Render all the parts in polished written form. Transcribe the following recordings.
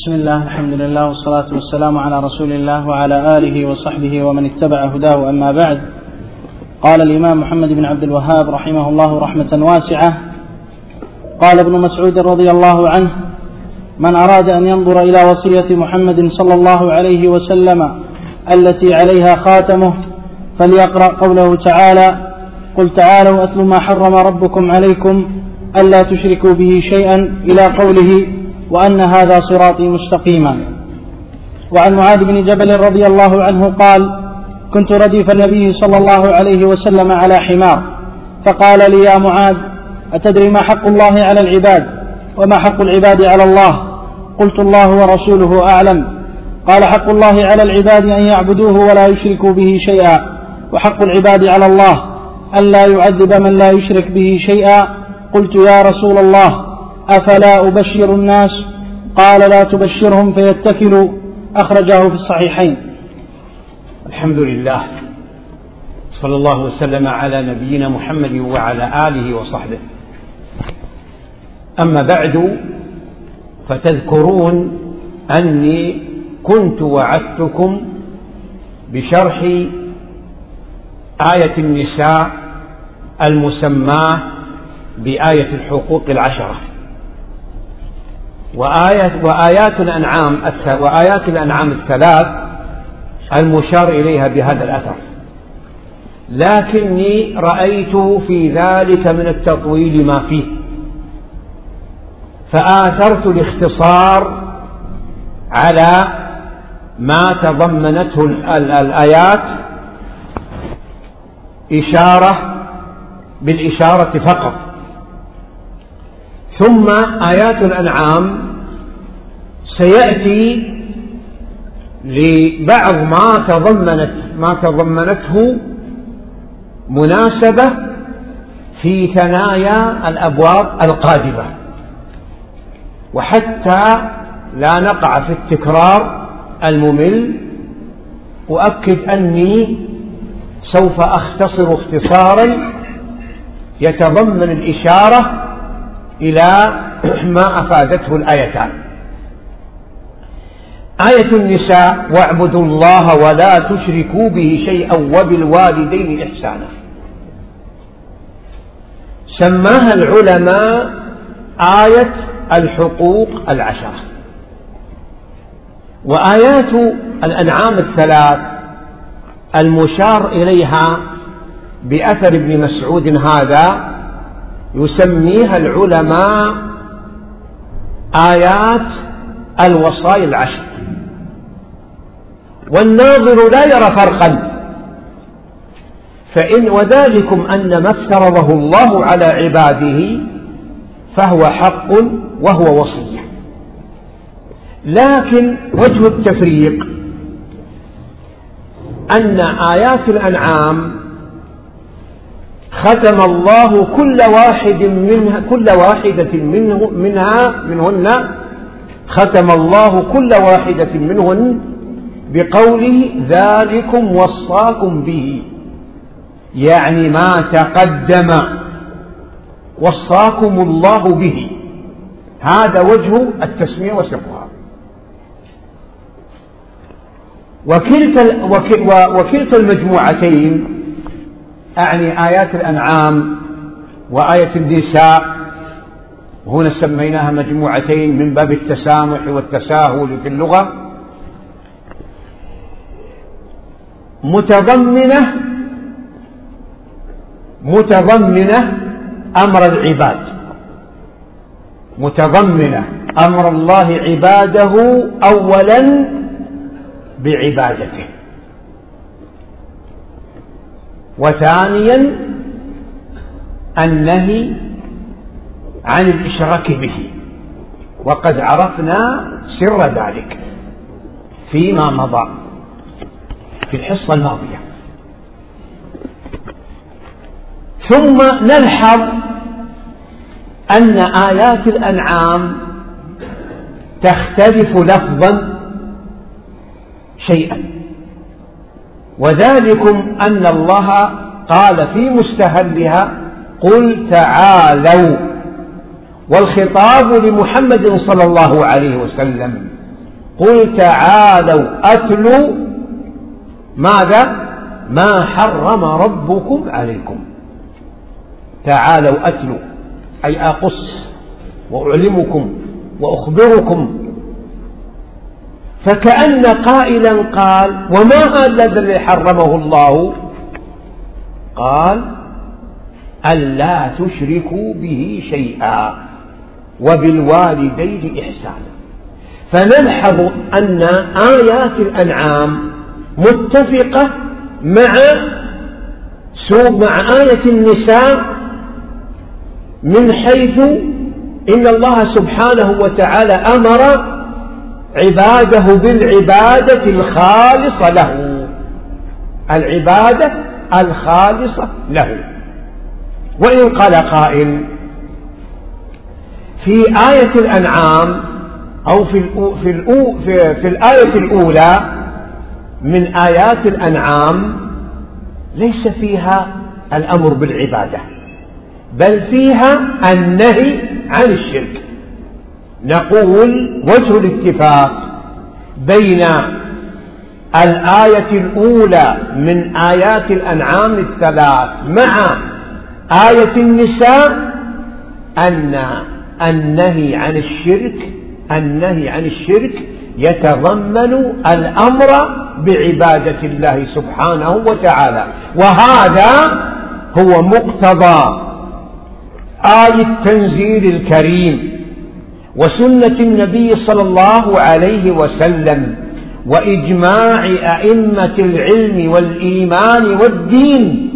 بسم الله، الحمد لله، والصلاة والسلام على رسول الله وعلى آله وصحبه ومن اتبع هداه، أما بعد. قال الإمام محمد بن عبد الوهاب رحمه الله رحمة واسعة: قال ابن مسعود رضي الله عنه: من أراد أن ينظر إلى وصية محمد صلى الله عليه وسلم التي عليها خاتمه فليقرأ قوله تعالى: قل تعالوا أتل ما حرم ربكم عليكم ألا تشركوا به شيئا إلى قوله: وأن هذا صراطي مستقيما. وعن معاذ بن جبل رضي الله عنه قال: كنت رديف النبي صلى الله عليه وسلم على حمار، فقال لي: يا معاذ، أتدري ما حق الله على العباد وما حق العباد على الله؟ قلت: الله ورسوله أعلم. قال: حق الله على العباد أن يعبدوه ولا يشركوا به شيئا، وحق العباد على الله ألا يعذب من لا يشرك به شيئا. قلت: يا رسول الله، أفلا أبشر الناس؟ قال: لا تبشرهم فيتكلوا. أخرجه في الصحيحين. الحمد لله، صلى الله وسلم على نبينا محمد وعلى آله وصحبه. أما بعد، فتذكرون أني كنت وعدتكم بشرح آية النساء المسماة بآية الحقوق العشرة، وآيات الأنعام الثلاث المشار إليها بهذا الأثر، لكني رأيت في ذلك من التطويل ما فيه، فآثرت الاختصار على ما تضمنته الآيات بالإشارة فقط. ثم آيات الأنعام سيأتي لبعض ما تضمنته مناسبة في ثنايا الأبواب القادمة، وحتى لا نقع في التكرار الممل أؤكد أني سوف أختصر اختصارا يتضمن الإشارة إلى ما أفادته الآيتان. آية النساء: واعبدوا الله ولا تشركوا به شيئا وبالوالدين إحسانا، سماها العلماء آية الحقوق العشرة. وآيات الأنعام الثلاث المشار إليها بأثر ابن مسعود هذا يسميها العلماء آيات الوصايا العشر. والناظر لا يرى فرقا، وذلكم أن ما افترضه الله على عباده فهو حق وهو وصية. لكن وجه التفريق أن آيات الأنعام ختم الله كل واحدة منهن ختم الله كل واحدة منهن بقوله: ذلكم وصاكم به، يعني ما تقدم وصاكم الله به. هذا وجه التسمية وسرها. وكلتا المجموعتين، أعني آيات الأنعام وآية النساء، هنا سميناها مجموعتين من باب التسامح والتساهل في اللغة، متضمنة أمر العباد، متضمنة أمر الله عباده أولا بعبادته، وثانيا النهي عن الإشراك به، وقد عرفنا سر ذلك فيما مضى في الحصة الماضية. ثم نلحظ أن آيات الأنعام تختلف لفظا شيئا، وذلكم أن الله قال في مستهلها: قل تعالوا، والخطاب لمحمد صلى الله عليه وسلم، قل تعالوا أتلوا ماذا؟ ما حرم ربكم عليكم. تعالوا أتلوا أي أقص وأعلمكم وأخبركم. فكأن قائلا قال وما هذا الذي حرمه الله؟ قال ألا تشركوا به شيئا وبالوالدين إحسانا. فنلحظ أن آيات الأنعام متفقة مع آية النساء من حيث إن الله سبحانه وتعالى أمر عباده بالعبادة الخالصة له، العبادة الخالصة له. وإن قال قائل في آية الأنعام أو في الآية الأولى من آيات الأنعام ليس فيها الأمر بالعبادة، بل فيها النهي عن الشرك. نقول وجه الاتفاق بين الآية الأولى من آيات الأنعام الثلاث مع آية النساء أن النهي عن الشرك يتضمن الأمر بعبادة الله سبحانه وتعالى، وهذا هو مقتضى آية التنزيل الكريم وسنة النبي صلى الله عليه وسلم وإجماع أئمة العلم والإيمان والدين.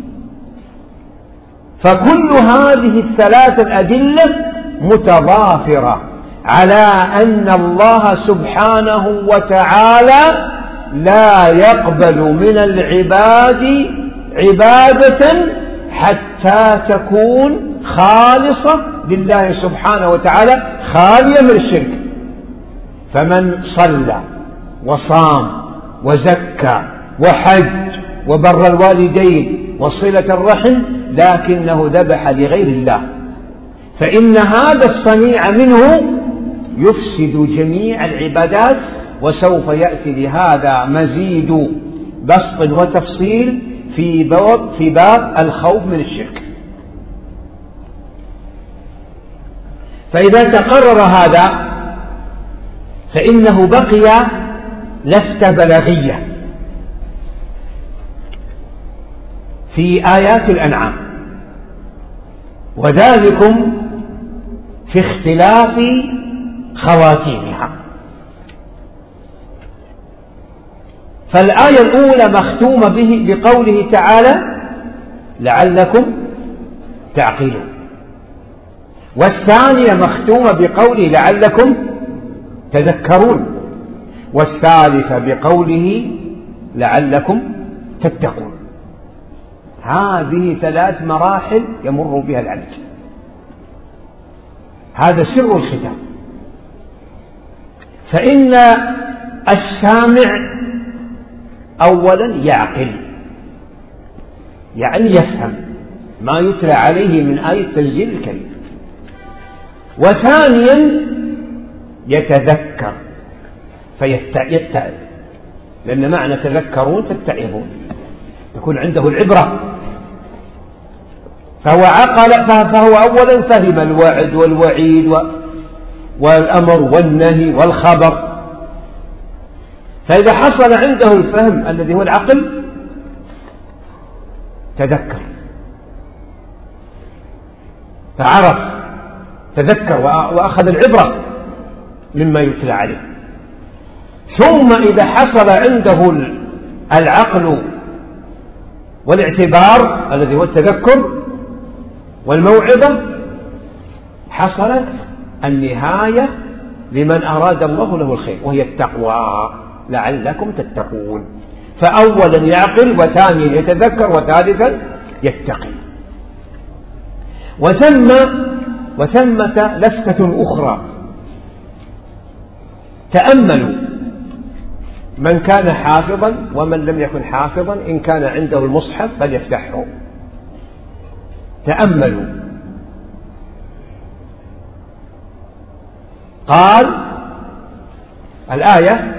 فكل هذه الثلاثة الأدلة متضافرة على أن الله سبحانه وتعالى لا يقبل من العباد عبادة حتى تكون خالصة لله سبحانه وتعالى خالية من الشرك. فمن صلى وصام وزكى وحج وبر الوالدين وصلة الرحم لكنه ذبح لغير الله، فإن هذا الصنيع منه يفسد جميع العبادات. وسوف يأتي لهذا مزيد بسط وتفصيل في باب الخوف من الشرك. فإذا تقرر هذا فإنه بقي لفتة بلاغية في آيات الأنعام، وذلكم في اختلاف خواتيمها. فالآية الأولى مختومة بقوله تعالى لعلكم تعقلون، والثانية مختومة بقوله لعلكم تذكرون، والثالثة بقوله لعلكم تتقون. هذه 3 مراحل يمر بها العبد، هذا سر الختام. فإن السامع أولا يعقل، يعني يفهم ما يتلى عليه من آية التنزيل الكريم، وثانيا يتذكر فيتعظ، لأن معنى تذكرون تتعظون، تكون عنده العبرة. فهو أولا فهم الوعد والوعيد والأمر والنهي والخبر. فإذا حصل عنده الفهم الذي هو العقل تذكر، فعرف تذكر وأخذ العبرة مما يتلى عليه. ثم إذا حصل عنده العقل والاعتبار الذي هو التذكر والموعظة، حصلت النهاية لمن أراد الله له الخير، وهي التقوى لعلكم تتقون. فأولا يعقل، وثانيا يتذكر، وثالثا يتقي. وثمة لفتة أخرى، تأملوا من كان حافظا ومن لم يكن حافظا إن كان عنده المصحف فليفتحه. تأملوا، قال الآية: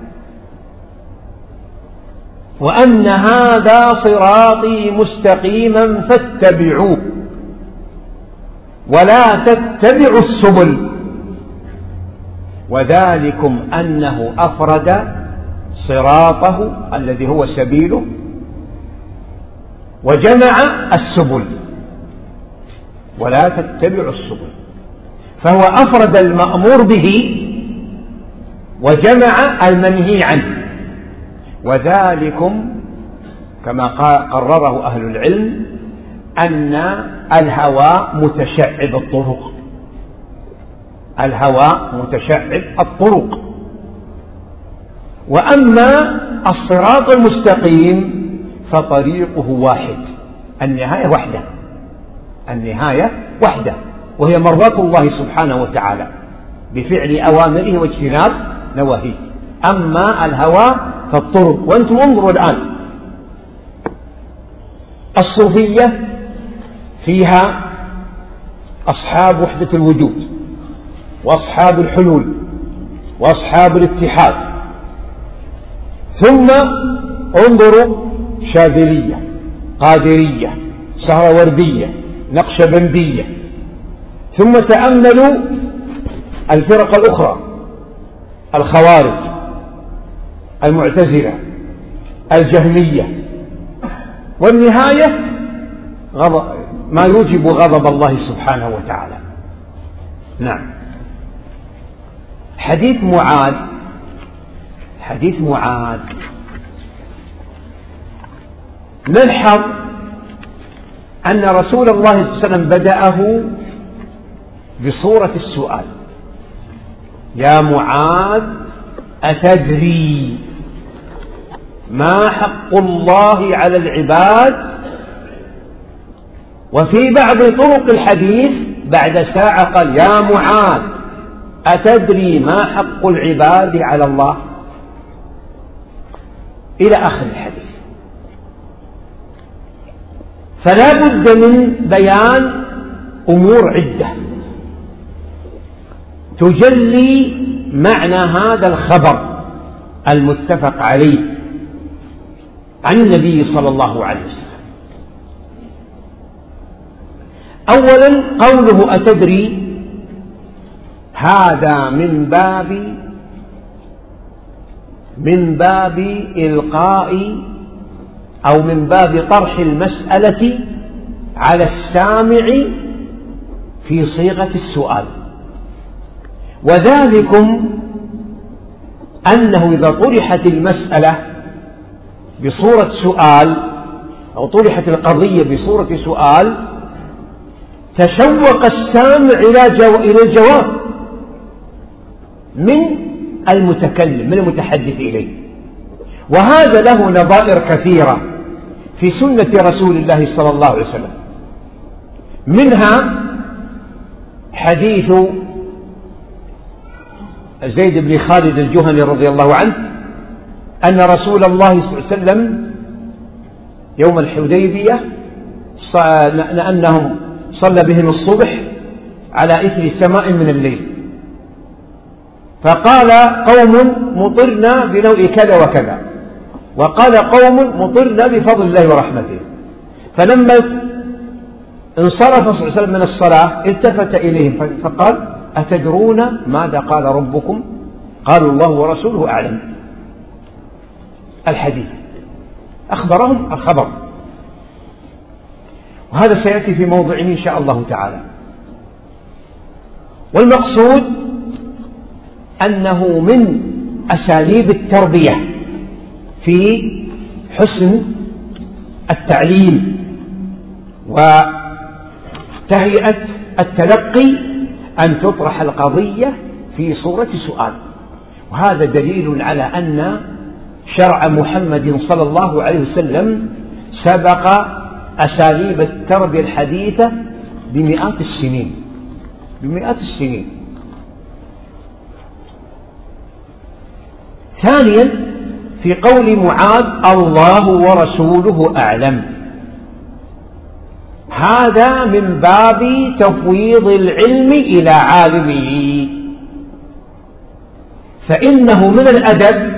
وأن هذا صراطي مستقيما فاتبعوه ولا تتبعوا السبل وذلكم أنه أفرد صراطه الذي هو سبيله وجمع السبل، ولا تتبعوا السبل، فهو أفرد المأمور به وجمع المنهي عنه. وذلكم كما قرره أهل العلم أن الهوى متشعب الطرق، الهوى متشعب الطرق. وأما الصراط المستقيم فطريقه واحد، النهاية وحده، النهاية وحده، وهي مرضاة الله سبحانه وتعالى بفعل أوامره واجتناب نواهيه. أما الهوى فالطرق. وأنتم انظروا الآن، الصوفية فيها أصحاب وحدة الوجود وأصحاب الحلول وأصحاب الاتحاد، ثم انظروا شاذلية، قادرية، سهروردية، نقشبندية، ثم تأملوا الفرق الأخرى: الخوارج، المعتزلة، الجهمية، والنهاية ما يوجب غضب الله سبحانه وتعالى. نعم. حديث معاذ نلحظ أن رسول الله صلى الله عليه وسلم بدأه بصورة السؤال: يا معاذ أتدري ما حق الله على العباد؟ وفي بعض طرق الحديث بعد ساعة قال: يا معاذ أتدري ما حق العباد على الله؟ إلى آخر الحديث. فلا بد من بيان أمور عدة تجلي معنى هذا الخبر المتفق عليه عن النبي صلى الله عليه وسلم. أولا قوله أتدري هذا من باب إلقاء أو من باب طرح المسألة على السامع في صيغة السؤال. وذلكم أنه إذا طرحت المسألة بصورة سؤال أو طرحت القضية بصورة سؤال تشوق السامع إلى الجواب من المتكلم، من المتحدث إليه. وهذا له نظائر كثيرة في سنة رسول الله صلى الله عليه وسلم، منها حديث زيد بن خالد الجهني رضي الله عنه أن رسول الله صلى الله عليه وسلم يوم الحديبية أنهم صلى بهم الصبح على إثر سماء من الليل، فقال قوم مطرنا بنوء كذا وكذا، وقال قوم مطرنا بفضل الله ورحمته. فلما انصرف صلى الله عليه وسلم من الصلاة التفت إليهم فقال: أتدرون ماذا قال ربكم؟ قالوا: الله ورسوله أعلم. الحديث أخبرهم الخبر، وهذا سيأتي في موضع إن شاء الله تعالى. والمقصود أنه من أساليب التربية في حسن التعليم وتهيئة التلقي أن تطرح القضية في صورة سؤال. وهذا دليل على أن شرع محمد صلى الله عليه وسلم سبق أساليب التربية الحديثة بمئات السنين. ثانيا في قول معاذ: الله ورسوله أعلم، هذا من باب تفويض العلم إلى عالمه، فإنه من الأدب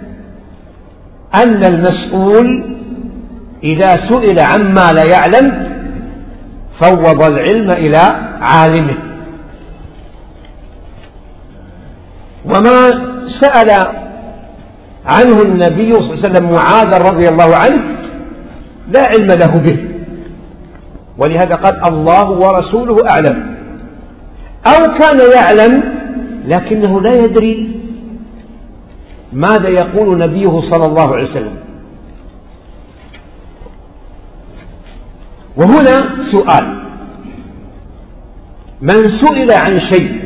أن المسؤول إذا سئل عما لا يعلم فوض العلم إلى عالمه. وما سأل عنه النبي صلى الله عليه وسلم معاذ رضي الله عنه لا علم له به، ولهذا قال الله ورسوله أعلم. أو كان يعلم لكنه لا يدري ماذا يقول نبيه صلى الله عليه وسلم. وهنا سؤال: من سئل عن شيء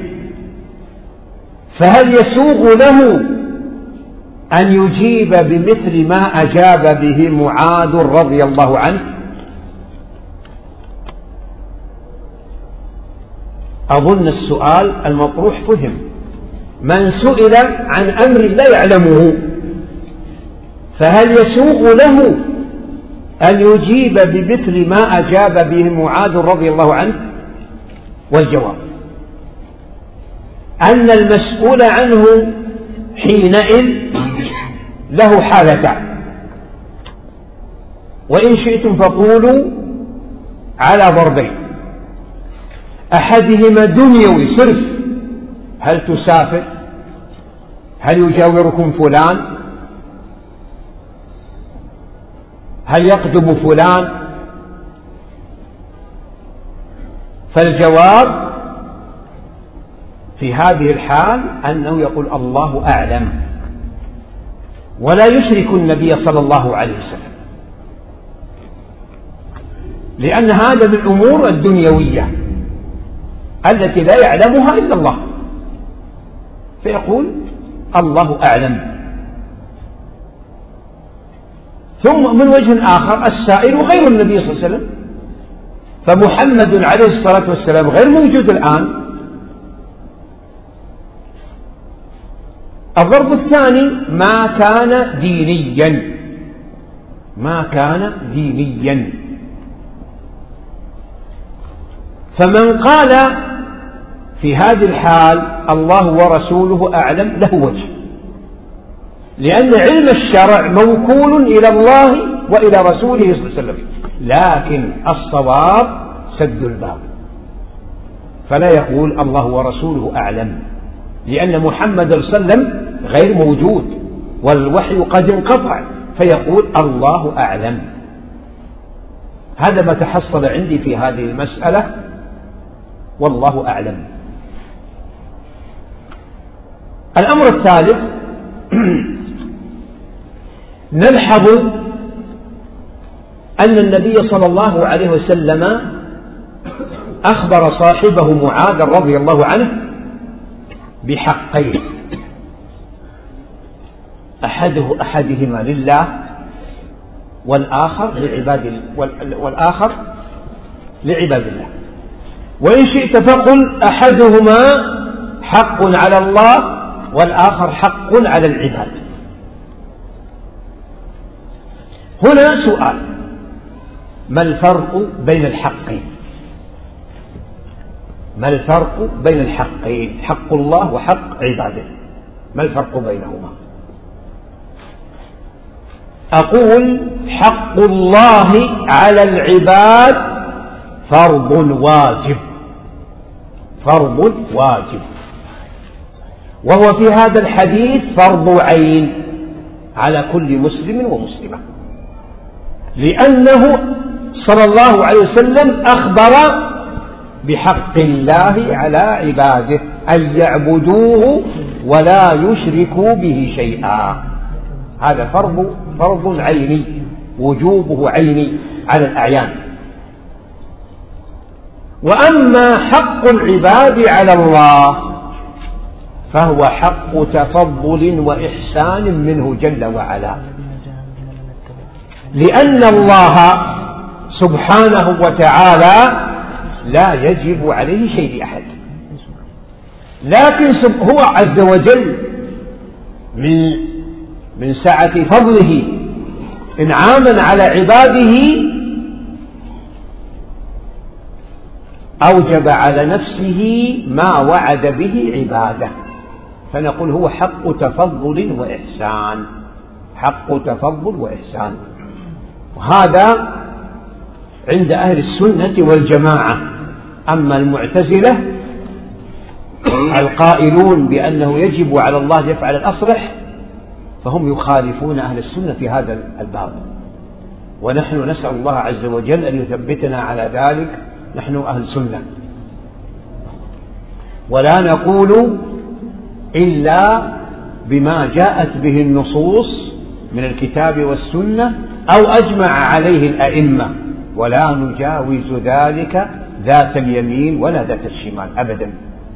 فهل يسوغ له أن يجيب بمثل ما أجاب به معاذ رضي الله عنه؟ أظن السؤال المطروح فهم. من سئل عن أمر لا يعلمه فهل يسوغ له أن يجيب بمثل ما أجاب به معاذ رضي الله عنه؟ والجواب أن المسؤول عنه حينئذ له حالتان، وإن شئتم فقولوا على ضربين: أحدهما دنيوي صرف، هل تسافر؟ هل يجاوركم فلان؟ هل يقدم فلان؟ فالجواب في هذه الحال أنه يقول الله أعلم، ولا يشرك النبي صلى الله عليه وسلم، لأن هذا من الأمور الدنيوية التي لا يعلمها إلا الله، فيقول الله أعلم. ثم من وجه آخر السائل غير النبي صلى الله عليه وسلم، فمحمد عليه الصلاة والسلام غير موجود الآن. الضرب الثاني: ما كان دينيا، ما كان دينيا. فمن قال في هذه الحال الله ورسوله أعلم له وجه، لأن علم الشرع موكول إلى الله وإلى رسوله صلى الله عليه وسلم، لكن الصواب سد الباب، فلا يقول الله ورسوله أعلم، لأن محمد صلى الله عليه وسلم غير موجود والوحي قد انقطع، فيقول الله أعلم. هذا ما تحصل عندي في هذه المسألة، والله أعلم. الأمر الثالث: نلحظ أن النبي صلى الله عليه وسلم أخبر صاحبه معاذ رضي الله عنه بحقين: أحدهما لله والآخر لعباد الله. وإن شئت فقل أحدهما حق على الله والآخر حق على العباد. هنا سؤال: ما الفرق بين الحقين؟ ما الفرق بين الحقين، حق الله وحق عباده؟ ما الفرق بينهما؟ أقول: حق الله على العباد فرض واجب، فرض واجب، وهو في هذا الحديث فرض عين على كل مسلم ومسلمة، لأنه صلى الله عليه وسلم أخبر بحق الله على عباده أن يعبدوه ولا يشركوا به شيئا. هذا فرض عيني، وجوبه عيني على الأعيان. وأما حق العباد على الله فهو حق تفضل وإحسان منه جل وعلا، لأن الله سبحانه وتعالى لا يجب عليه شيء لأحد، لكن هو عز وجل من سعة فضله إنعاما على عباده أوجب على نفسه ما وعد به عباده، فنقول هو حق تفضل وإحسان، حق تفضل وإحسان. وهذا عند أهل السنة والجماعة. أما المعتزلة القائلون بأنه يجب على الله أن يفعل الأصلح فهم يخالفون أهل السنة في هذا الباب، ونحن نسأل الله عز وجل أن يثبتنا على ذلك، نحن أهل سنة. ولا نقول إلا بما جاءت به النصوص من الكتاب والسنة أو أجمع عليه الأئمة، ولا نجاوز ذلك ذات اليمين ولا ذات الشمال أبدا.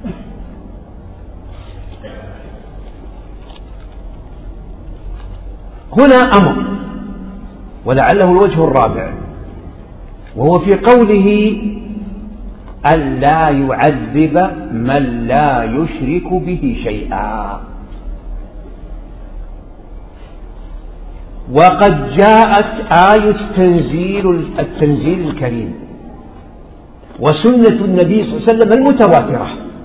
هنا أمر، ولعله الوجه الرابع، وهو في قوله أن لا يعذب من لا يشرك به شيئا. وقد جاءت آية التنزيل الكريم وسنة النبي صلى الله عليه وسلم المتواترة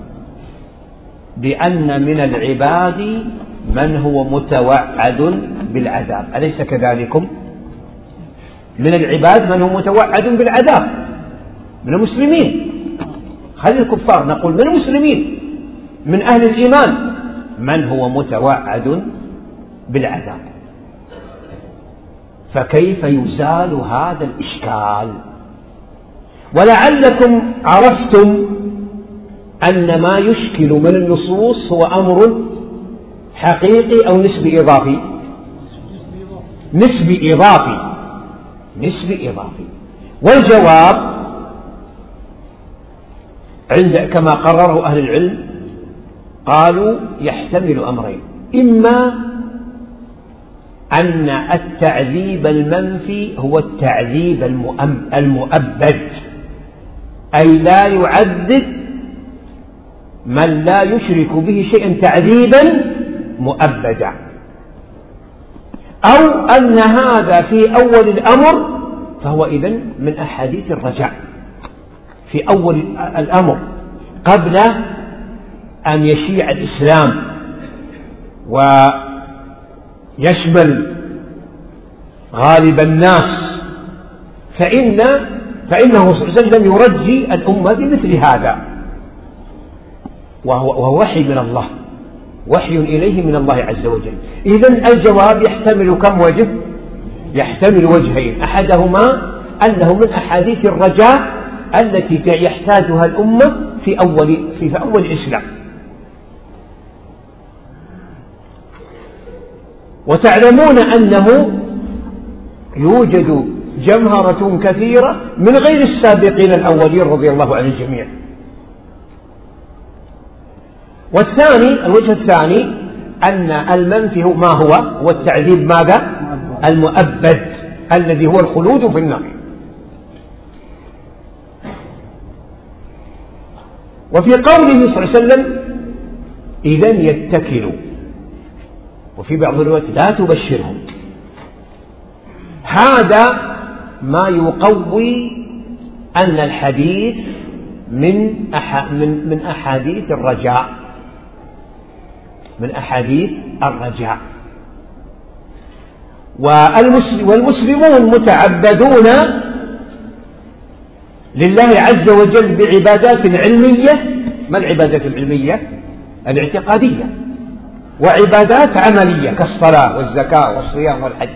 بأن من العباد من هو متوعد بالعذاب، أليس كذلكم؟ من العباد من هو متوعد بالعذاب من المسلمين، خلي الكفار، نقول من المسلمين من أهل الإيمان من هو متوعد بالعذاب. فكيف يزال هذا الإشكال؟ ولعلكم عرفتم أن ما يشكل من النصوص هو أمر حقيقي أو نسبي إضافي؟ نسبي إضافي. والجواب كما قرره أهل العلم قالوا يحتمل أمرين: إما أن التعذيب المنفي هو التعذيب المؤبد، أي لا يعذب من لا يشرك به شيئا تعذيبا مؤبدا، أو أن هذا في أول الأمر فهو إذن من أحاديث الرجاء في أول الأمر قبل أن يشيع الإسلام ويشمل غالب الناس، فإنه صلى الله عليه وسلم يرجي الأمة بمثل هذا، وهو وحي من الله، وحي إليه من الله عز وجل. إذن الجواب يحتمل كم وجه؟ يحتمل وجهين: أحدهما أنه من أحاديث الرجاء التي يحتاجها الأمة في أول الإسلام. وتعلمون أنه يوجد جمهرة كثيرة من غير السابقين الأولين رضي الله عن الجميع. والثاني، الوجه الثاني، أن المنفي ما هو التعذيب ماذا؟ المؤبد الذي هو الخلود في النار. وفي قوله صلى الله عليه وسلم إذن يتكلوا، وفي بعض الروايات لا تبشرهم، هذا ما يقوي أن الحديث من أحاديث الرجاء، من أحاديث الرجاء. والمسلمون متعبدون لله عز وجل بعبادات علمية. ما العبادات العلمية؟ الاعتقادية، وعبادات عملية كالصلاة والزكاة والصيام والحج.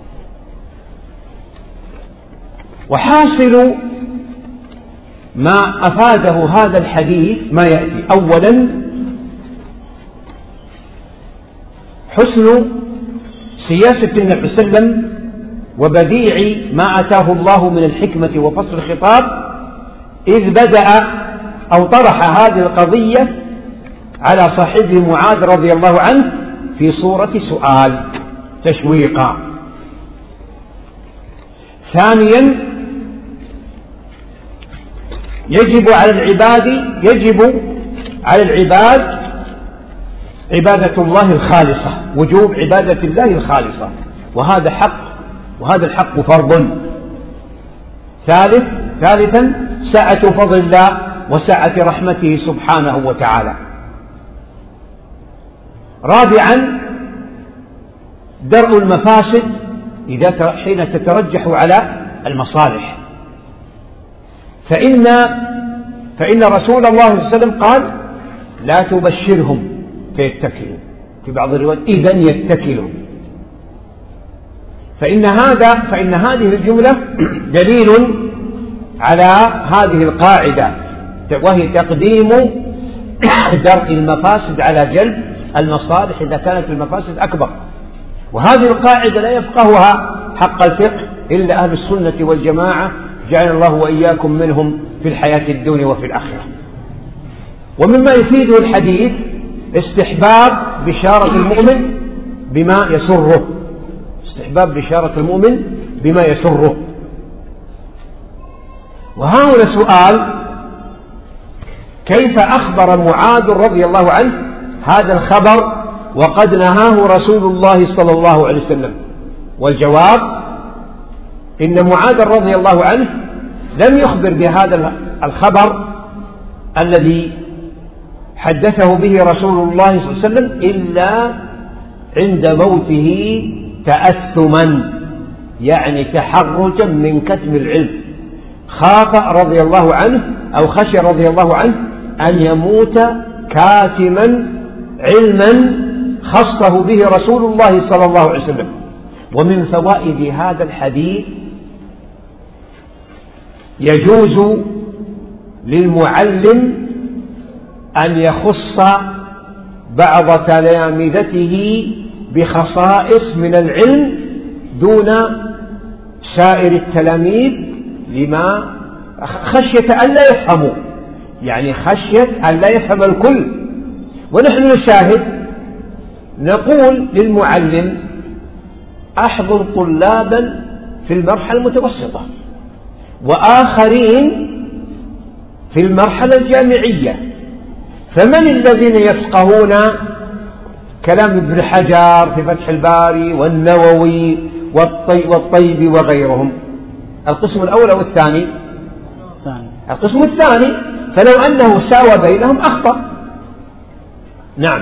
وحاصل ما أفاده هذا الحديث ما يأتي: أولا حسن سياسة النبي صلى الله عليه وسلم وبديع ما أتاه الله من الحكمة وفصل الخطاب، إذ بدأ أو طرح هذه القضية على صاحبه معاذ رضي الله عنه في صورة سؤال تشويقا. ثانيا يجب على العباد عبادة الله الخالصة، وجوب عبادة الله الخالصة، وهذا حق، وهذا الحق فرض. ثالثا سعة فضل الله وسعة رحمته سبحانه وتعالى. رابعا درء المفاسد حين تترجح على المصالح، فإن رسول الله صلى الله عليه وسلم قال لا تبشرهم فيتكلوا، في بعض الروايات إذن يتكلوا، فإن هذه الجملة دليل على هذه القاعدة، وهي تقديم درء المفاسد على جلب المصالح إذا كانت المفاسد أكبر. وهذه القاعدة لا يفقهها حق الفقه إلا أهل السنة والجماعة، جعل الله وإياكم منهم في الحياة الدنيا وفي الآخرة. ومما يفيده الحديث استحباب بشارة المؤمن بما يسره، استحباب بشارة المؤمن بما يسره. وهنا سؤال: كيف أخبر معاذ رضي الله عنه هذا الخبر وقد نهاه رسول الله صلى الله عليه وسلم؟ والجواب: إن معاذ رضي الله عنه لم يخبر بهذا الخبر الذي حدثه به رسول الله صلى الله عليه وسلم إلا عند موته تأثما، يعني تحرجا من كتم العلم. خاف رضي الله عنه أو خشي رضي الله عنه أن يموت كاتما علما خصه به رسول الله صلى الله عليه وسلم. ومن فوائد هذا الحديث يجوز للمعلم أن يخص بعض تلامذته بخصائص من العلم دون سائر التلاميذ، لما خشية أن لا يفهموا، يعني خشية أن لا يفهم الكل. ونحن نشاهد نقول للمعلم: أحضر طلابا في المرحلة المتوسطة وآخرين في المرحلة الجامعية، فمن الذين يفقهون كلام ابن حجر في فتح الباري والنووي والطيبي وغيرهم؟ القسم الأول أو الثاني؟ القسم الثاني. فلو أنه ساوى بينهم أخطأ. نعم.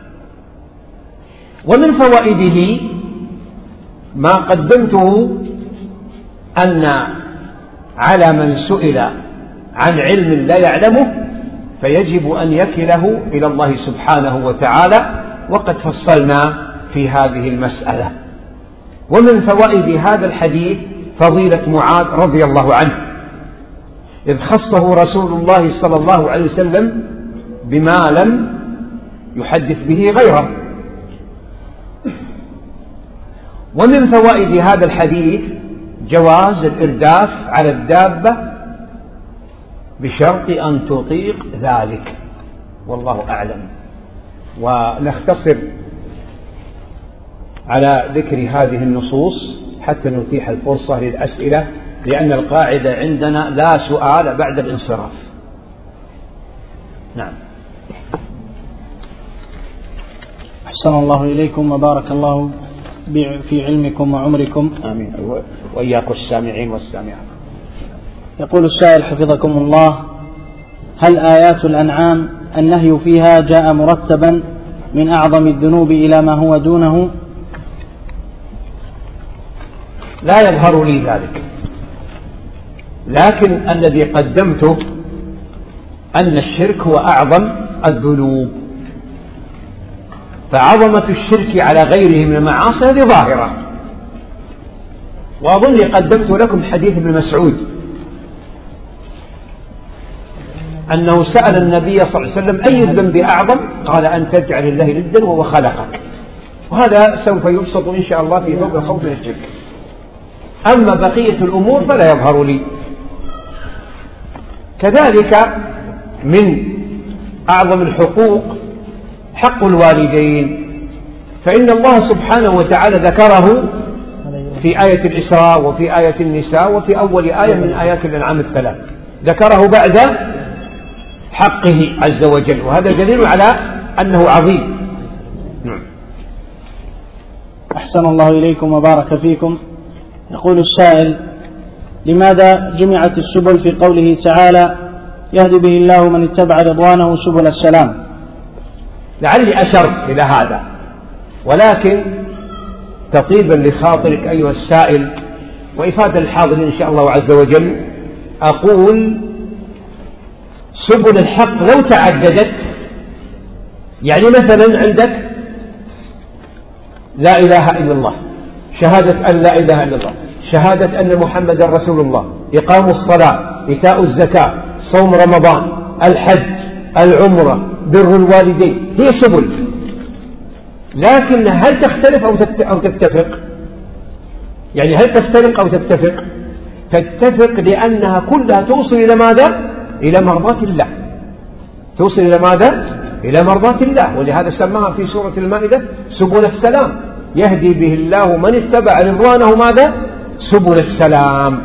ومن فوائده ما قدمته أن على من سئل عن علم لا يعلمه فيجب أن يكله إلى الله سبحانه وتعالى، وقد فصلنا في هذه المسألة. ومن فوائد هذا الحديث فضيلة معاذ رضي الله عنه، إذ خصه رسول الله صلى الله عليه وسلم بما لم يحدث به غيره. ومن فوائد هذا الحديث جواز الإرداف على الدابة بشرط أن تطيق ذلك، والله أعلم. ونختصر على ذكر هذه النصوص حتى نتيح الفرصة للأسئلة، لأن القاعدة عندنا لا سؤال بعد الانصراف. نعم. أحسن الله إليكم وبارك الله في علمكم وعمركم. آمين. وإياكم السامعين والسامعات. يقول السائل حفظكم الله: هل آيات الأنعام النهي فيها جاء مرتبا من أعظم الذنوب إلى ما هو دونه؟ لا يظهر لي ذلك، لكن الذي قدمته أن الشرك هو أعظم الذنوب، فعظمة الشرك على غيره من المعاصي هذه ظاهرة. وأظني قدمت لكم حديث ابن مسعود أنه سأل النبي صلى الله عليه وسلم: أي الذنب أعظم؟ قال: أن تجعل الله ندا وهو خلقك. وهذا سوف يبسط إن شاء الله في باب الخوف من الشرك. أما بقية الأمور فلا يظهر لي. كذلك من أعظم الحقوق حق الوالدين، فإن الله سبحانه وتعالى ذكره في آية الإسراء وفي آية النساء وفي أول آية من آيات الأنعام الثلاث، ذكره بعد حقه عز وجل، وهذا دليل على أنه عظيم. أحسن الله إليكم وبارك فيكم. يقول السائل: لماذا جمعت السبل في قوله تعالى: يهدي به الله من اتبع رضوانه سبل السلام؟ لعلي أشرت إلى هذا، ولكن تطيبا لخاطرك أيها السائل وإفادة الحاضرين إن شاء الله عز وجل، أقول سبل الحق لو تعددت، يعني مثلا عندك لا إله إلا الله، شهادة أن لا إله إلا الله، شهادة أن محمد رسول الله، إقام الصلاة، إيتاء الزكاة، صوم رمضان، الحج، العمرة، بر الوالدين، هي سبل، لكن هل تختلف أو تتفق؟ يعني هل تفترق أو تتفق؟ تتفق لأنها كلها توصل إلى ماذا؟ إلى مرضاة الله، توصل إلى ماذا؟ إلى مرضاة الله، ولهذا سماها في سورة المائدة سبل السلام، يهدي به الله من اتبع رضوانه ماذا؟ سبل السلام.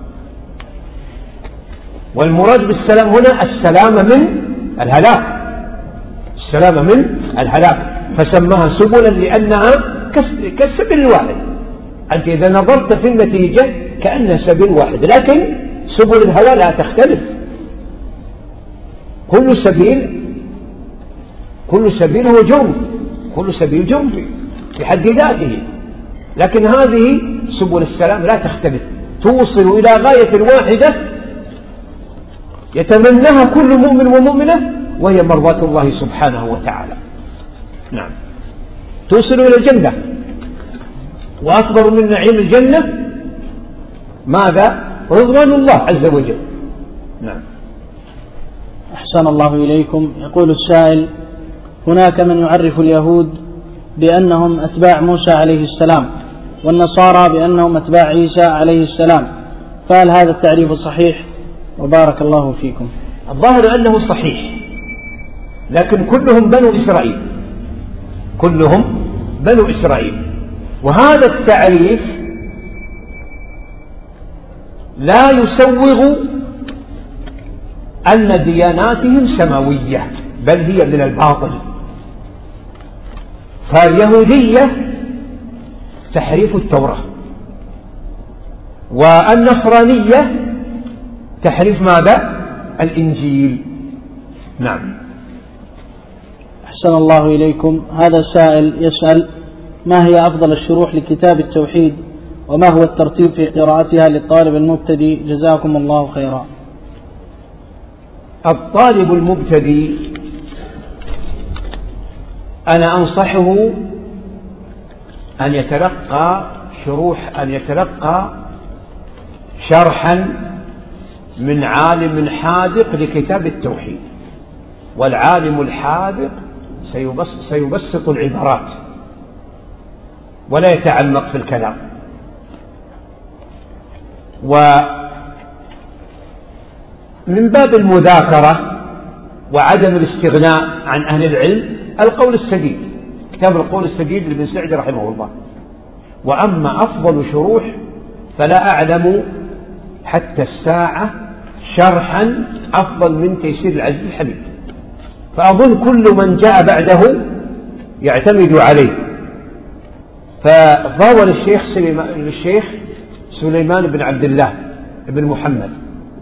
والمراد بالسلام هنا السلام من الهلاك، السلام من الهلاك، فسماها سبلا لأنها كالسبيل الواحد. أنت إذا نظرت في النتيجة كأنها سبيل واحد، لكن سبل الهوى لا تختلف، كل سبيل هو جرم، كل سبيل جرم في حد ذاته، لكن هذه سبل السلام لا تختلف، توصل إلى غاية واحدة يتمناها كل مؤمن ومؤمنة، وهي مرضاة الله سبحانه وتعالى. نعم، توصل إلى الجنة، وأكبر من نعيم الجنة ماذا؟ رضوان الله عز وجل. نعم. أحسن الله إليكم. يقول السائل: هناك من يعرف اليهود بأنهم أتباع موسى عليه السلام، والنصارى بأنهم أتباع عيسى عليه السلام، فهل هذا التعريف صحيح؟ وبارك الله فيكم. الظاهر أنه صحيح، لكن كلهم بنو إسرائيل، كلهم بنو إسرائيل، وهذا التعريف لا يسوغ أن دياناتهم سماوية، بل هي من الباطل. فاليهودية تحريف التوراة، والنصرانية تحريف ماذا؟ الإنجيل. نعم. أحسن الله إليكم. هذا سائل يسأل: ما هي أفضل الشروح لكتاب التوحيد، وما هو الترتيب في قراءتها للطالب المبتدئ؟ جزاكم الله خيرا. الطالب المبتدئ أنا أنصحه أن يتلقى شرحا من عالم حاذق لكتاب التوحيد، والعالم الحاذق سيبسط العبارات ولا يتعمق في الكلام. ومن باب المذاكرة وعدم الاستغناء عن أهل العلم القول السديد، كتاب القول السديد لابن سعدي رحمه الله. وأما أفضل شروح فلا أعلم حتى الساعة شرحا أفضل من تيسير العزيز الحميد، فأظن كل من جاء بعده يعتمد عليه. فضاول الشيخ سليمان بن عبد الله بن محمد،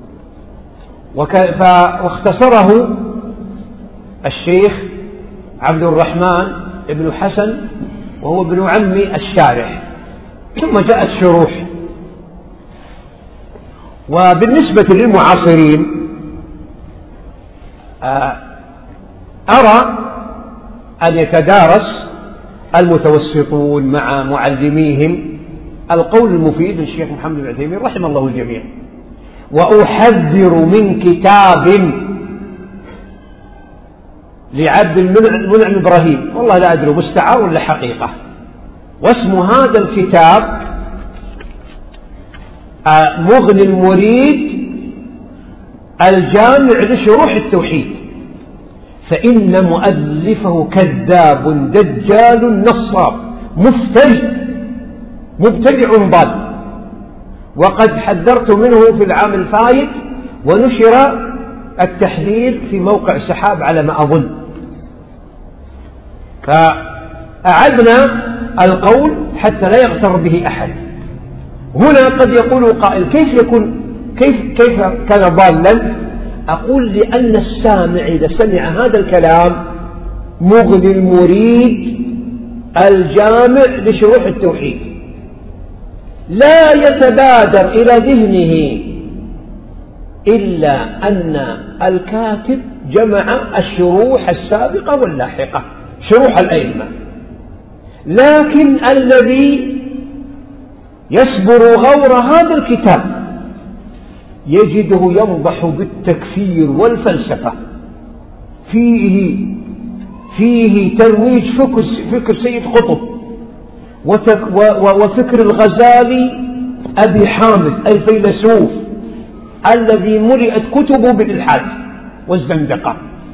واختصره الشيخ عبد الرحمن بن حسن وهو ابن عم الشارح، ثم جاءت شروح. وبالنسبة للمعاصرين أرى أن يتدارس المتوسطون مع معلميهم القول المفيد للشيخ محمد بن عثيمين رحمه الله الجميع. وأحذر من كتاب لعبد المنعم إبراهيم، والله لا أدري مستعار ولا حقيقة، واسم هذا الكتاب مغني المريد الجامع لشروح التوحيد، فإن مؤلفه كذاب دجال نصاب مبتدع ضال، وقد حذرت منه في العام الفائت، ونشر التحذير في موقع سحاب على ما أظن. فأعدنا القول حتى لا يغتر به أحد. هنا قد يقول قائل: كيف كان ضالا؟ أقول: لأن السامع إذا سمع هذا الكلام مغني المريد الجامع لشروح التوحيد، لا يتبادر إلى ذهنه إلا أن الكاتب جمع الشروح السابقة واللاحقة، شروح الأئمة، لكن الذي يصبر غور هذا الكتاب يجده ينضح بالتكفير والفلسفة، فيه ترويج فكر سيد قطب وفكر الغزالي أبي حامد الفيلسوف الذي ملئت كتبه بالإلحاد والزندقة،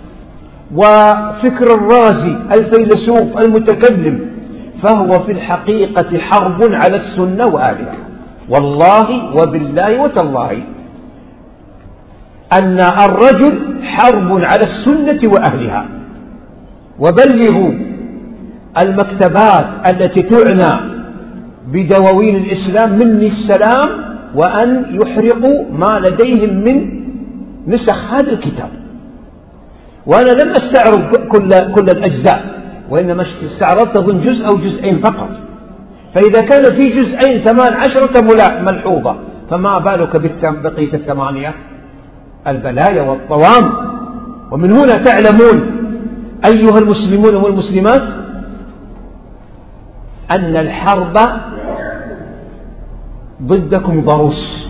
وفكر الرازي الفيلسوف المتكلم، فهو في الحقيقة حرب على السنة وآلها. والله وبالله وتالله أن الرجل حرب على السنة وأهلها. وبلغوا المكتبات التي تعنى بدواوين الإسلام مني السلام، وأن يحرقوا ما لديهم من نسخ هذا الكتاب. وأنا لم أستعرض كل الأجزاء، وإنما استعرضت أظن جزء أو جزئين فقط، فإذا كان في جزئين 18 ملحوظة، فما بالك بقية 8 البلايا والطوام. ومن هنا تعلمون أيها المسلمون والمسلمات أن الحرب ضدكم ضروس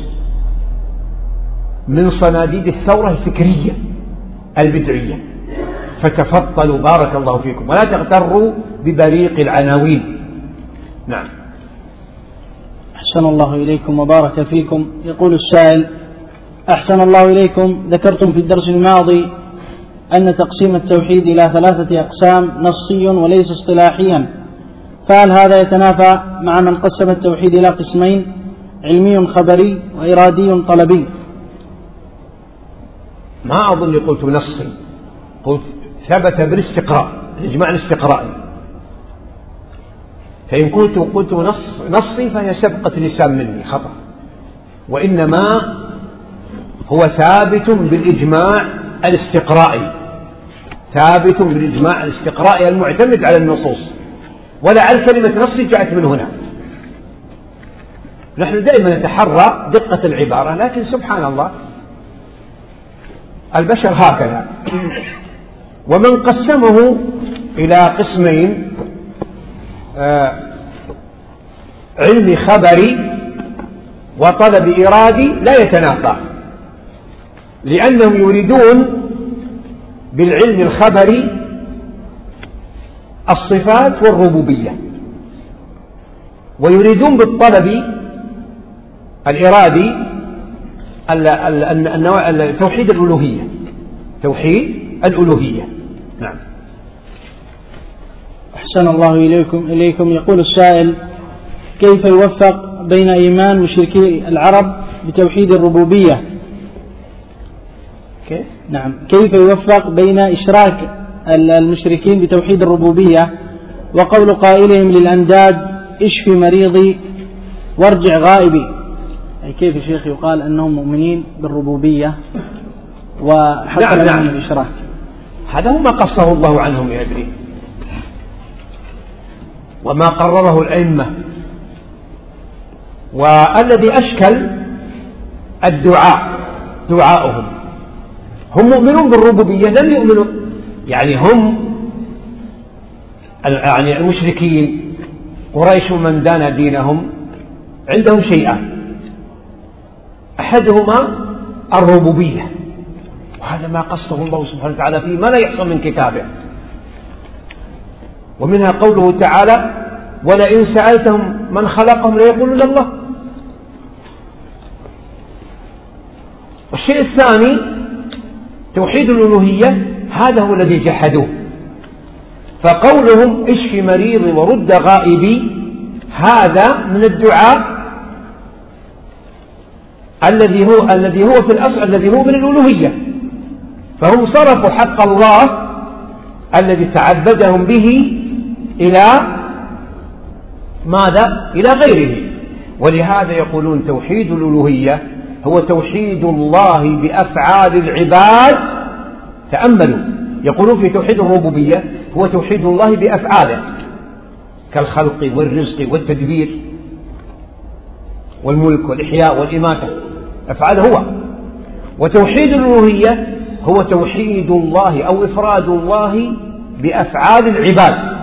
من صناديد الثورة الفكرية البدعية، فتفضلوا بارك الله فيكم ولا تغتروا ببريق العناوين. نعم. أحسن الله إليكم وبارك فيكم. يقول السائل: أحسن الله إليكم، ذكرتم في الدرس الماضي أن تقسيم التوحيد إلى 3 أقسام نصي وليس اصطلاحيا، فهل هذا يتنافى مع من قسم التوحيد إلى قسمين: علمي خبري وإرادي طلبي؟ ما أظن قلت نصي، قلت ثبت بالاستقراء، الإجماع الاستقرائي. فإن قلت نصي فهي سبقة لسان مني خطأ، وإنما هو ثابت بالإجماع الاستقرائي، ثابت بالإجماع الاستقرائي المعتمد على النصوص. ولعل كلمة نصي جاءت من هنا. نحن دائما نتحرى دقة العبارة، لكن سبحان الله البشر هكذا. ومن قسمه إلى قسمين علمي خبري وطلب إرادي لا يتنافى، لأنهم يريدون بالعلم الخبري الصفات والربوبية، ويريدون بالطلب الإرادي توحيد الألوهية، توحيد الألوهية. نعم. أحسن الله إليكم. يقول السائل: كيف يوفق بين إيمان مشركي العرب بتوحيد الربوبية؟ كيف؟ نعم، كيف يوفق بين إشراك المشركين بتوحيد الربوبية وقول قائلهم للأنداد: اشفي مريضي وارجع غائبي؟ أي كيف الشيخ يقال أنهم مؤمنين بالربوبية وحتى نعم. الإشراك؟ هذا هو ما قصه الله عنهم يدري، وما قرره الأئمة. والذي أشكل دعاؤهم، هم مؤمنون بالربوبية، لم يؤمنوا يعني المشركين قريش ومن دان دينهم عندهم شيئان: أحدهما الربوبية، وهذا ما قصه الله سبحانه وتعالى فيه ما لا يحصى من كتابه، ومنها قوله تعالى: ولئن سألتهم من خلقهم ليقولون الله. والشيء الثاني توحيد الألوهية، هذا هو الذي جحدوه. فقولهم اشفي مريضي ورد غائبي هذا من الدعاء الذي هو في الأصل الذي هو من الألوهية، فهم صرفوا حق الله الذي تعبدهم به إلى ماذا؟ إلى غيره. ولهذا يقولون توحيد الألوهية هو توحيد الله بأفعال العباد. تأملوا، يقولون في توحيد الربوبية هو توحيد الله بأفعاله كالخلق والرزق والتدبير والملك والإحياء والإماتة، أفعاله هو. وتوحيد الألوهية هو توحيد الله أو إفراد الله بأفعال العباد،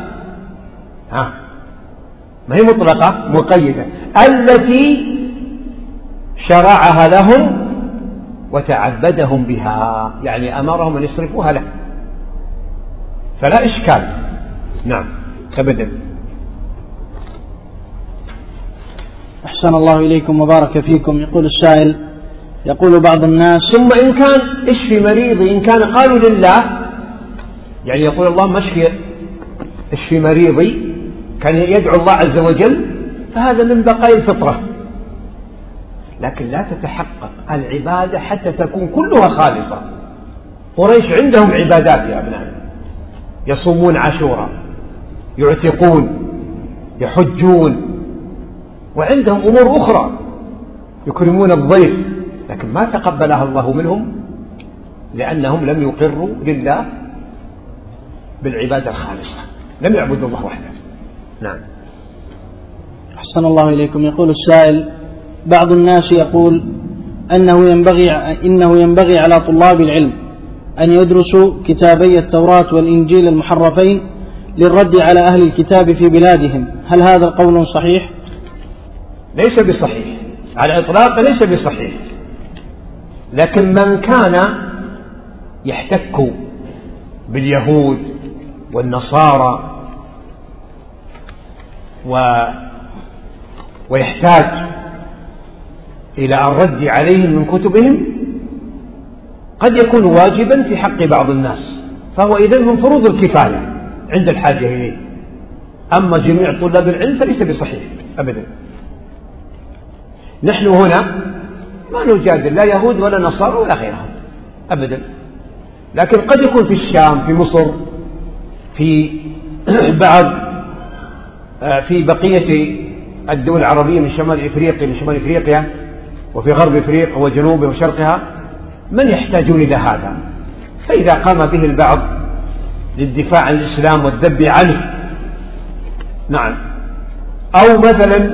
ما هي مطلقة، مقيدة، التي شرعها لهم وتعبدهم بها، يعني أمرهم أن يصرفوها له، فلا إشكال. نعم أبدا. أحسن الله إليكم وبارك فيكم. يقول السائل، يقول بعض الناس: ثم إن كان اشفي مريضي، إن كان قالوا لله، يعني يقول اللهم اشفي مريضي، كان يدعو الله عز وجل، فهذا من بقايا الفطرة، لكن لا تتحقق العبادة حتى تكون كلها خالصة. قريش عندهم عبادات يا أبنائي، يصومون عاشوراء، يعتقون، يحجون، وعندهم أمور أخرى، يكرمون الضيف، لكن ما تقبلها الله منهم لأنهم لم يقروا لله بالعبادة الخالصة، لم يعبدوا الله وحده. نعم. أحسن الله إليكم. يقول السائل: بعض الناس يقول إنه ينبغي على طلاب العلم أن يدرسوا كتابي التوراة والإنجيل المحرفين للرد على أهل الكتاب في بلادهم، هل هذا القول صحيح؟ ليس بصحيح على الإطلاق، ليس بصحيح، لكن من كان يحتك باليهود والنصارى ويحتاج إلى الرد عليهم من كتبهم قد يكون واجبا في حق بعض الناس، فهو إذن من فروض الكفاية عند الحاجة إليه. أما جميع طلاب العلم فليس بصحيح أبدا. نحن هنا ما نجادل لا يهود ولا نصارى ولا غيرهم أبدا، لكن قد يكون في الشام، في مصر، في في بقية الدول العربية من شمال إفريقيا وفي غرب إفريقيا وجنوبها وشرقها من يحتاجون إلى هذا، فإذا قام به البعض للدفاع عن الإسلام والذب عنه، نعم، أو مثلا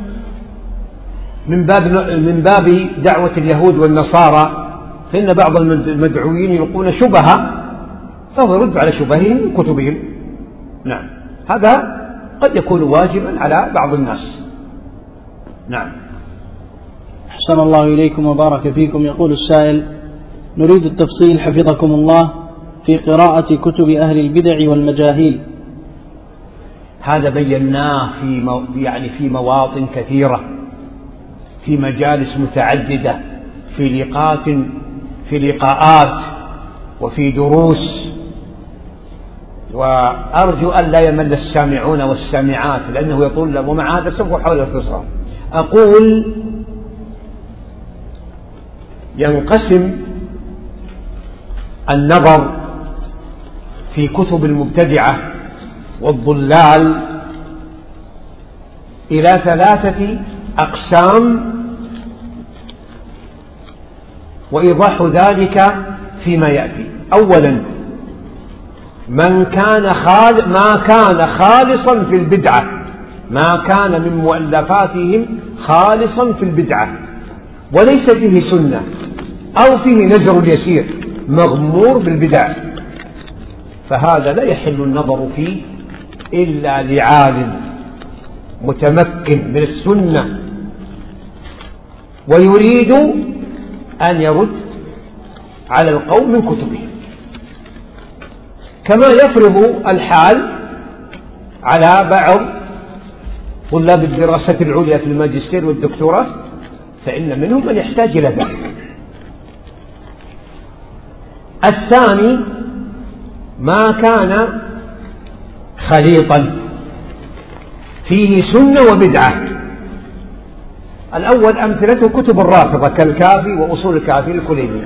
من باب دعوة اليهود والنصارى، فإن بعض المدعوين يلقون شبهة فهو يرد على شبههم من كتبهم. نعم، هذا قد يكون واجبا على بعض الناس. نعم. أحسن الله إليكم وبارك فيكم. يقول السائل: نريد التفصيل حفظكم الله في قراءة كتب أهل البدع والمجاهيل. هذا بيناه في مواطن كثيرة، في مجالس متعددة، في لقاءات وفي دروس، وأرجو أن لا يمل السامعون والسامعات لأنه يطول، ومع هذا سوف أحاول اختصار. أقول ينقسم النظر في كتب المبتدعة والضلال إلى 3 أقسام، وإيضاح ذلك فيما يأتي. أولا، ما كان خالصا في البدعة، ما كان من مؤلفاتهم خالصا في البدعة وليس فيه سنة أو فيه نزر يسير مغمور بالبدع، فهذا لا يحل النظر فيه إلا لعالم متمكن من السنة ويريد أن يرد على القوم من كتبهم، كما يفرض الحال على بعض طلاب الدراسات العليا في الماجستير والدكتوراه، فإن منهم من يحتاج إلى ذلك. الثاني، ما كان خليطا فيه سنة وبدعة. الأول أمثلته كتب الرافضة كالكافي وأصول الكافي الكلينية.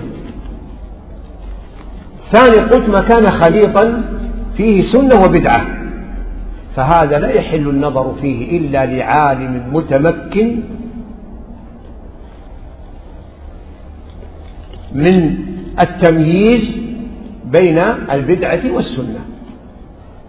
ثاني، قلت ما كان خليطا فيه سنة وبدعة، فهذا لا يحل النظر فيه إلا لعالم متمكن من التمييز بين البدعة والسنة.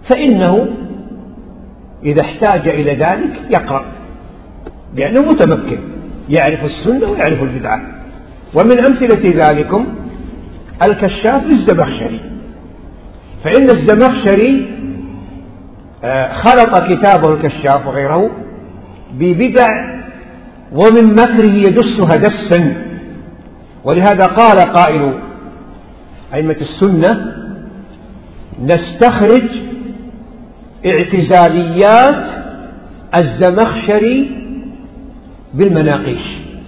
فإنه إذا احتاج إلى ذلك يقرأ، لأنه متمكن يعرف السنة ويعرف البدعة. ومن أمثلة ذلكم الكشاف للزمخشري، فإن الزمخشري خلط كتابه الكشاف وغيره ببدع ومن مكره يدسها دسا، ولهذا قال قائل أئمة السنة: نستخرج اعتزاليات الزمخشري بالمناقيش.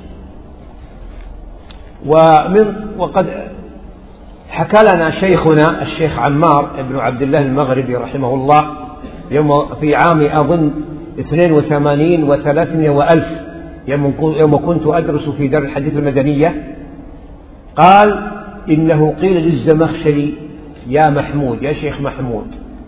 وقد حكى لنا شيخنا الشيخ عمار بن عبد الله المغربي رحمه الله في عام أظن 82 و300 وألف، يوم كنت أدرس في دار الحديث المدنية، قال إنه قيل للزمخشري: يا محمود، يا شيخ محمود،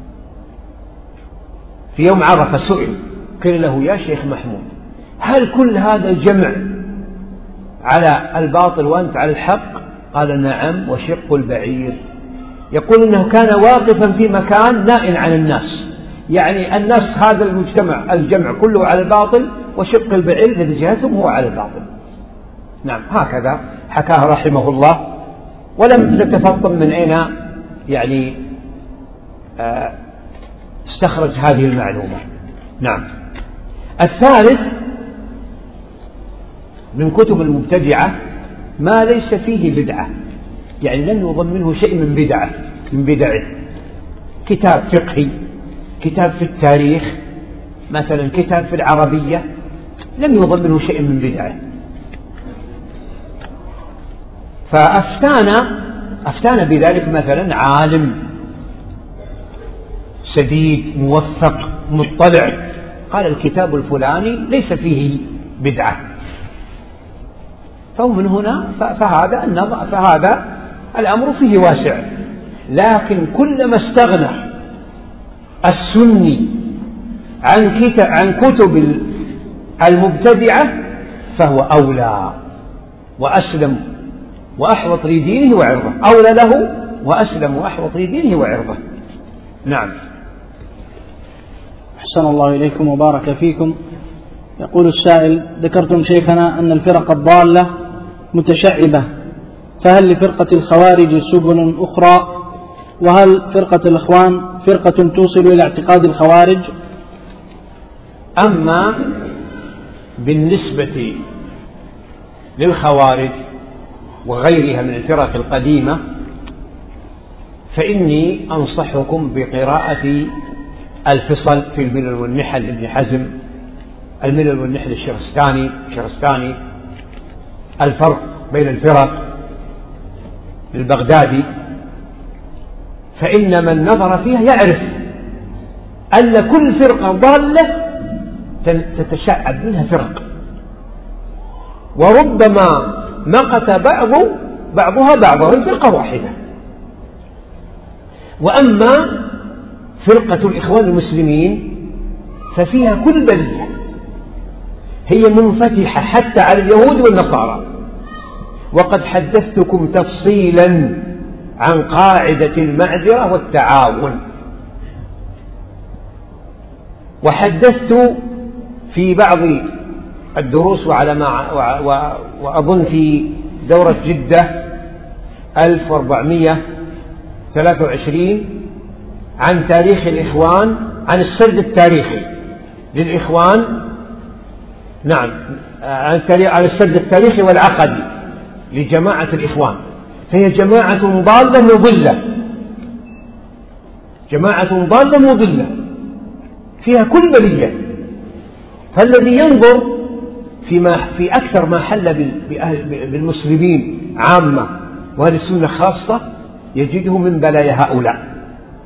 في يوم عرفة سئل، قيل له: يا شيخ محمود، هل كل هذا الجمع على الباطل وأنت على الحق؟ قال: نعم، وشق البعير. يقول إنه كان واقفا في مكان نائل عن الناس، يعني الناس هذا المجتمع الجمع كله على الباطل، وشق البعير الذي جهتهم هو على الباطل. نعم، هكذا حكاه رحمه الله، ولم نتفطن من أين يعني استخرج هذه المعلومة. نعم. الثالث من كتب المبتدعة ما ليس فيه بدعة، يعني لم يضمنه شيء من بدعه، كتاب فقهي، كتاب في التاريخ مثلا، كتاب في العربية، لم يضمنه شيء من بدعه. فأفتانا بذلك مثلا عالم سديد موفق مطلع، قال: الكتاب الفلاني ليس فيه بدعة. فمن هنا فهذا الأمر فيه واسع. لكن كلما استغنى السني عن كتب المبتدعة فهو أولى وأسلم وأحوط لدينه وعرضه، أولى له وأسلم وأحوط لدينه وعرضه. نعم. أحسن الله إليكم وبارك فيكم. يقول السائل: ذكرتم شيخنا أن الفرق الضالة متشعبة، فهل لفرقة الخوارج سبل أخرى؟ وهل فرقة الإخوان فرقة توصل إلى اعتقاد الخوارج؟ أما بالنسبة للخوارج وغيرها من الفرق القديمة فإني أنصحكم بقراءة الفصل في الملل والنحل لابن حزم، الملل والنحل الشرستاني، الفرق بين الفرق للبغدادي، فإن من نظر فيها يعرف أن كل فرقة ضالة تتشعب منها فرق، وربما مقت بعضها بعضا الفرقة واحدة. وأما فرقة الإخوان المسلمين ففيها كل بلية، هي منفتحة حتى على اليهود والنصارى. وقد حدثتكم تفصيلا عن قاعدة المعذرة والتعاون، وحدثت في بعض الدروس وأظن في دورة جدة 1423 عن تاريخ الإخوان، عن السرد التاريخي للإخوان، نعم، عن السرد التاريخي والعقدي لجماعة الإخوان. فهي جماعة ضالة مضلة فيها كل بلية. فالذي ينظر في أكثر ما حل بالمسلمين عامة وأهل السنة خاصة يجده من بلايا هؤلاء.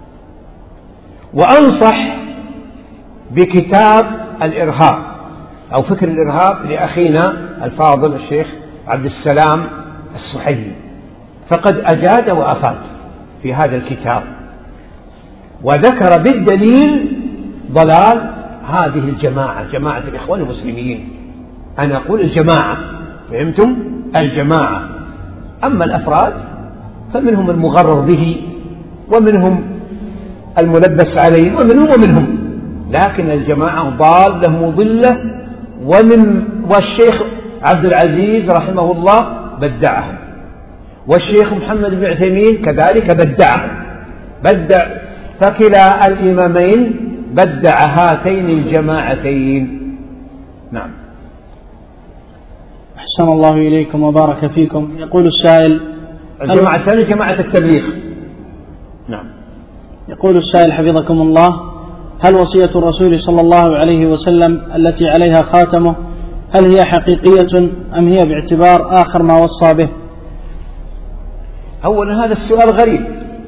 وأنصح بكتاب الإرهاب أو فكر الإرهاب لأخينا الفاضل الشيخ عبد السلام السحيمي، فقد أجاد وأفاد في هذا الكتاب، وذكر بالدليل ضلال هذه الجماعة، جماعة الإخوان المسلمين. أنا أقول الجماعة، فهمتم؟ الجماعة. أما الأفراد فمنهم المغرر به، ومنهم الملبس عليهم ومنهم، لكن الجماعة ضالة مضلة. والشيخ عبد العزيز رحمه الله بدعهم، والشيخ محمد بن عثيمين كذلك بدع فكلا الإمامين بدع هاتين الجماعتين. نعم. أحسن الله إليكم وبارك فيكم. يقول السائل: الجماعة الثانية جماعة التبليغ. نعم. يقول السائل حفظكم الله: هل وصية الرسول صلى الله عليه وسلم التي عليها خاتمه هل هي حقيقية أم هي باعتبار آخر ما وصى به؟ أولا هذا السؤال غريب،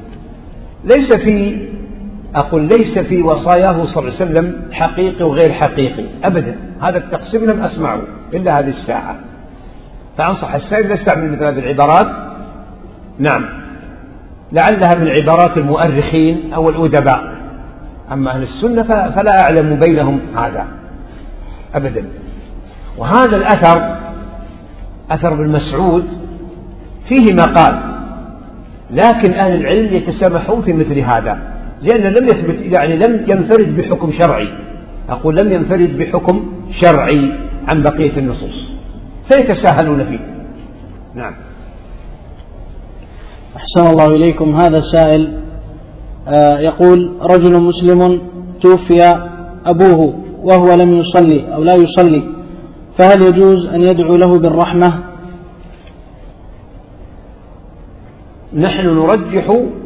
ليس في وصاياه صلى الله عليه وسلم حقيقي وغير حقيقي أبدا. هذا التقسيم لم أسمعه إلا هذه الساعة، فأنصح السائل لا يستعمل مثل هذه العبارات. نعم، لعلها من عبارات المؤرخين أو الأدباء، أما أهل السنة فلا أعلم بينهم هذا أبدا. وهذا الأثر أثر ابن مسعود فيه مقال، لكن أهل العلم يتسامحون في مثل هذا، لأن لم يثبت، يعني لم ينفرد بحكم شرعي. أقول لم ينفرد بحكم شرعي عن بقية النصوص، فيتساهلون فيه. نعم. أحسن الله إليكم. هذا السائل يقول: رجل مسلم توفي أبوه وهو لم يصلي أو لا يصلي، فهل يجوز أن يدعو له بالرحمة؟ نحن نرجح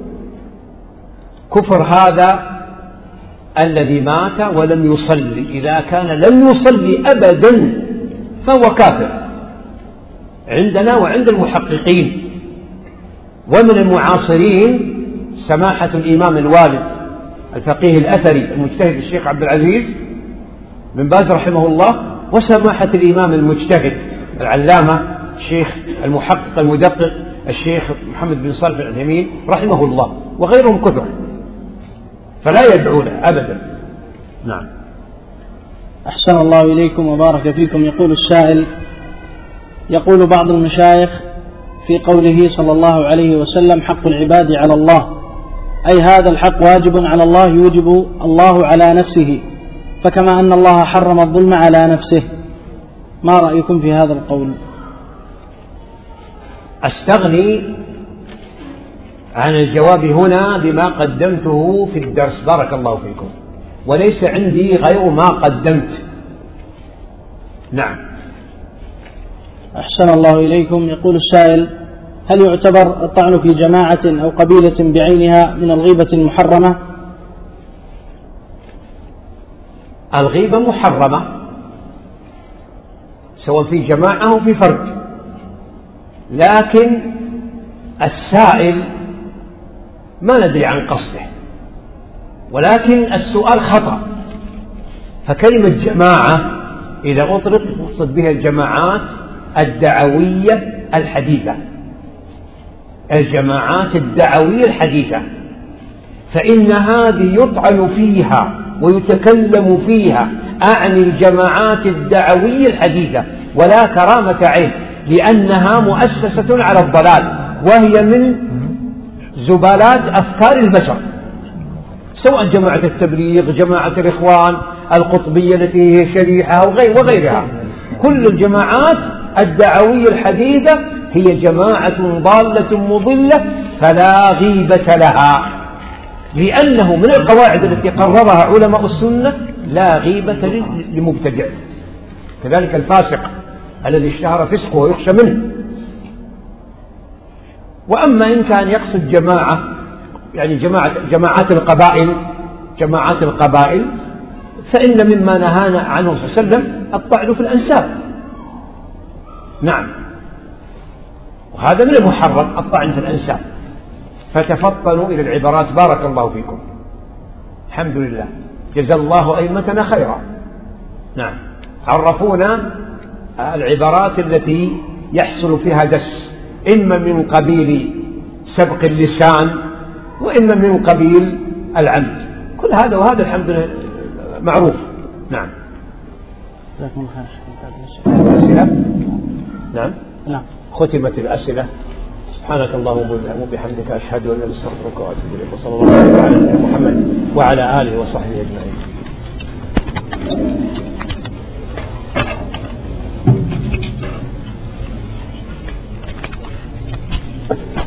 كفر هذا الذي مات ولم يصلي. إذا كان لم يصلي أبدا فهو كافر عندنا وعند المحققين. ومن المعاصرين سماحة الإمام الوالد الفقيه الأثري المجتهد الشيخ عبد العزيز بن باز رحمه الله، وسماحة الإمام المجتهد العلامة الشيخ المحقق المدقق الشيخ محمد بن صالح العثيمين رحمه الله، وغيرهم كثر، فلا يدعون أبدا. نعم. أحسن الله إليكم وبارك فيكم. يقول السائل: يقول بعض المشايخ في قوله صلى الله عليه وسلم: حق العباد على الله، أي هذا الحق واجب على الله يوجب الله على نفسه، فكما أن الله حرم الظلم على نفسه. ما رأيكم في هذا القول؟ أستغني عن الجواب هنا بما قدمته في الدرس، بارك الله فيكم، وليس عندي غير ما قدمت. نعم. أحسن الله إليكم. يقول السائل: هل يعتبر الطعن في جماعة أو قبيلة بعينها من الغيبة المحرمة؟ الغيبة محرمة سواء في جماعة أو في فرد، لكن السائل ما ندري عن قصده، ولكن السؤال خطأ. فكلمة جماعة إذا أطلق يقصد بها الجماعات الدعوية الحديثة، الجماعات الدعوية الحديثة، فإن هذه يطعن فيها ويتكلم فيها، أعني الجماعات الدعوية الحديثة، ولا كرامة عين، لأنها مؤسسة على الضلال، وهي من زبالات أفكار البشر، سواء جماعة التبليغ، جماعة الإخوان، القطبية التي هي شريحة وغيرها. كل الجماعات الدعوية الحديثة هي جماعة ضالة مضلة فلا غيبة لها، لأنه من القواعد التي قررها علماء السنة لا غيبة لمبتدع، كذلك الفاسق الذي اشتهر فسقه ويخشى منه. وأما إن كان يقصد جماعة، يعني جماعات القبائل، فإن مما نهانا عنه صلى الله عليه وسلم الطعن في الأنساب. نعم، وهذا من المحرم الطعن في الأنساب. فتفطنوا إلى العبارات، بارك الله فيكم. الحمد لله، جزا الله أئمتنا خيرا. نعم، عرفونا العبارات التي يحصل فيها دس، إما من قبيل سبق اللسان وإما من قبيل العمد، كل هذا وهذا الحمد لله معروف. نعم. الأسئلة؟ نعم. ختمت الأسئلة. سبحانك اللهم وبحمدك أشهد أن لا إله إلا أنت أستغفرك وأتوب إليك. وصلى الله على نبينا محمد وعلى آله وصحبه أجمعين.